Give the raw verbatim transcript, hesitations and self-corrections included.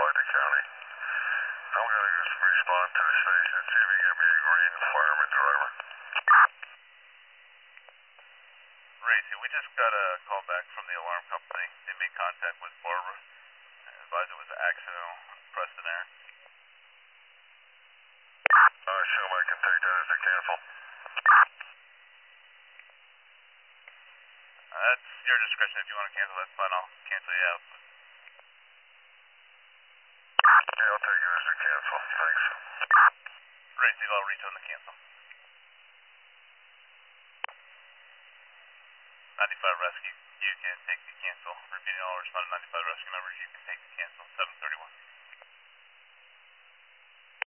Ida County. I'm going to just respond to the station, see if you can get me a green fireman driver. Racy, we just got a call back from the alarm company. They made contact with Barbara and advised it was an accident on Preston Air. I assume I can take that as a cancel. Uh, that's your discretion. If you want to cancel, that's fine. I'll cancel you out. Yeah, I'll take it as a cancel. Thanks. Racy, I'll retone the cancel. ninety-five Rescue, you can take the cancel. Repeating all responding ninety-five Rescue members, you can take the cancel. seven thirty-one.